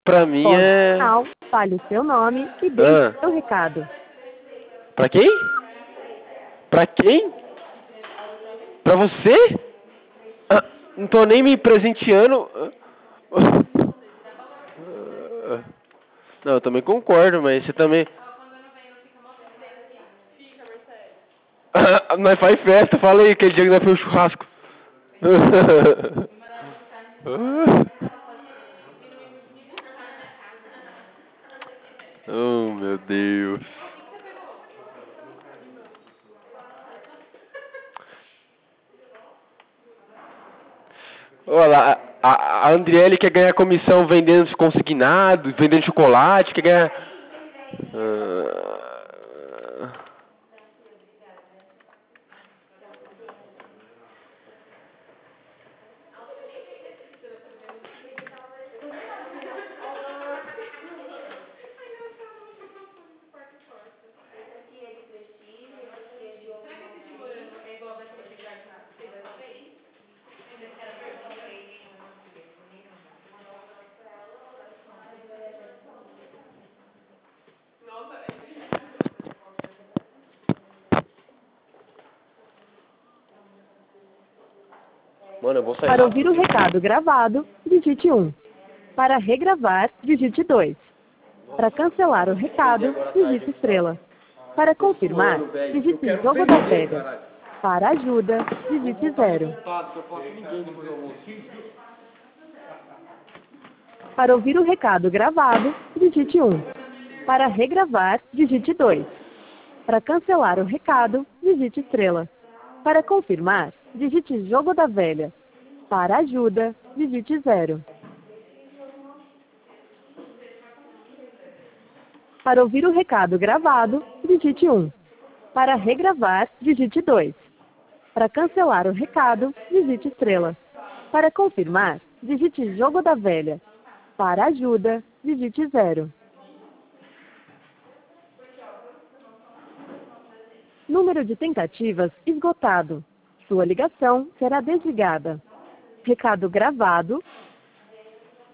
Pra mim Voz é... final, fale o seu nome e deixe seu recado. Pra quem? Pra quem? Pra você? Não tô nem me presenteando. Não, eu também concordo, mas você também... Nós faz festa, fala aí, aquele dia que nós fomos churrasco. Oh, meu Deus. Olha, a Andriele quer ganhar comissão vendendo consignado, vendendo chocolate, quer ganhar... Mano, eu vou sair Para ouvir o rápido. recado gravado, digite 1. Para regravar, digite 2. Para cancelar o recado, digite estrela. Para Tô confirmar, suando, velho. Eu digite quero jogo da vender, velha. caralho. Para ajuda, Eu vou digite voltar 0. resultado, que eu faço ninguém depois do almoço. Para ouvir o recado gravado, digite 1. Para regravar, digite 2. Para cancelar o recado, digite estrela. Para confirmar, digite jogo da velha. Para ajuda, digite 0. Para ouvir o recado gravado, digite 1. Para regravar, digite 2. Para cancelar o recado, digite estrela. Para confirmar, digite jogo da velha. Para ajuda, digite 0. Número de tentativas esgotado. Sua ligação será desligada. Recado gravado